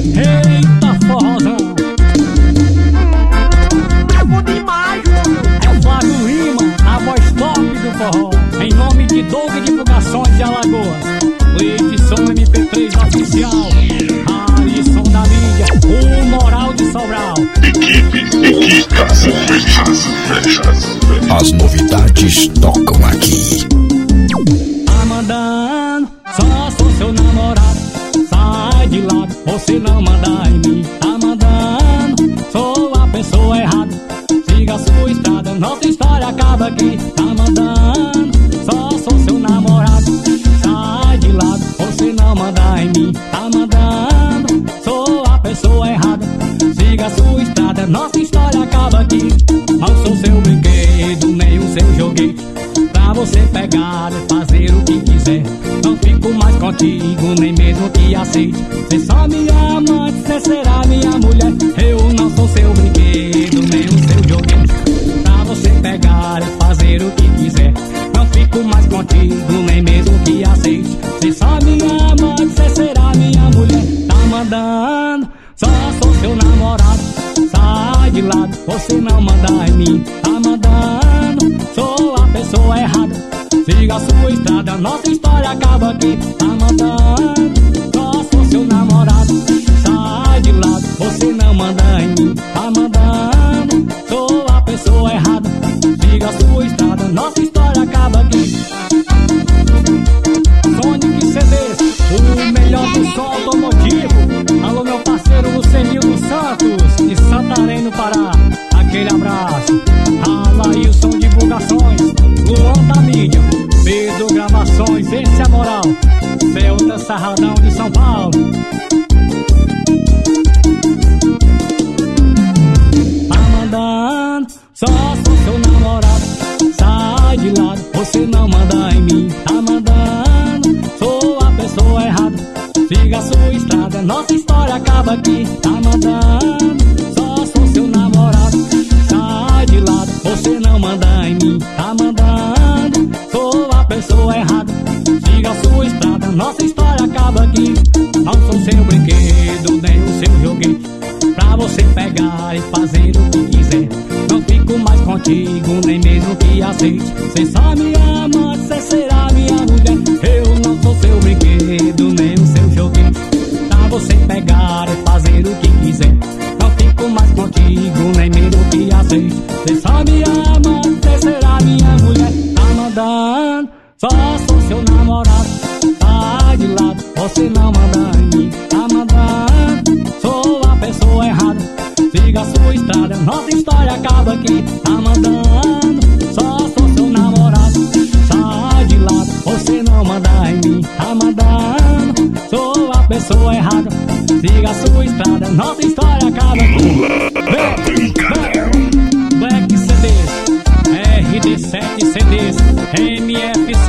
Eita forrozão. Bravo demais, Júnior. É Flávio Lima, a voz top do forró. Em nome de Doug Divulgações de Alagoas, Edição MP3 oficial, Alisson da mídia, o Moral de Sobral. Equipe Casa Fecha. As novidades tocam aqui. Tá mandando, só sou seu namorado. Sai de lado, você não manda em mim. Tá mandando, sou a pessoa errada. Siga a sua estrada, nossa história acaba aqui. Tá mandando, só sou seu namorado. Sai de lado, você não manda em mim. Tá mandando, sou a pessoa errada. Siga a sua estrada, nossa história acaba aqui. Não sou seu brinquedo, nem o seu joguete pra você pegar e fazer o que quiser. Não fico mais contigo, nem mesmo que aceite. Cê só me ama, cê será minha mulher. Eu não sou seu brinquedo, nem o seu joguete pra você pegar e fazer o que quiser. Não fico mais contigo, nem mesmo que aceite. Cê só me ama, cê será minha mulher. Tá mandando, só sou seu namorado. Sai de lado, você não manda em mim. Tá mandando, sou a pessoa errada. Siga a sua estrada, nossa história acaba aqui. Tá mandando, só sou seu namorado. Sai de lado, você não manda em mim. Tá mandando, sou a pessoa errada. Siga a sua estrada, nossa história acaba aqui. Sonic CDs, o melhor do som automotivo. Alô meu parceiro Lucenil dos Santos, de Santarém no Pará. Aquele abraço. Alailson Divulgações, Luan da mídia, Pedro Gravações, esse é a moral. Celta Sarradão de São Paulo. Tá mandando, só sou seu namorado. Sai de lado, você não manda em mim. Tá mandando, sou a pessoa errada. Siga a sua estrada, nossa história acaba aqui. Tá mandando, só sou seu namorado. Sai de lado, você não manda em mim. Tá mandando, sou a pessoa errada. Siga a sua estrada, nossa história acaba aqui. Não sou seu brinquedo, nem o seu joguete pra você pegar e fazer o que quiser. Não fico mais contigo, nem mesmo que aceite. Cê só me ama, cê será minha mulher. Eu não sou seu brinquedo, nem o seu joguete pra você pegar e fazer o que quiser. Não fico mais contigo, nem mesmo que aceite. Cê só me ama, cê será minha mulher. Tá mandando, só sou seu namorado. Sai de lado, você não manda em mim. Tá mandando, sou a pessoa errada. Siga a sua estrada, nossa história acaba aqui. Tá mandando, só sou seu namorado. Sai de lado, você não manda em mim. Tá mandando, sou a pessoa errada. Siga a sua estrada, nossa história acaba aqui. Black CDs, RD7 CDs, MF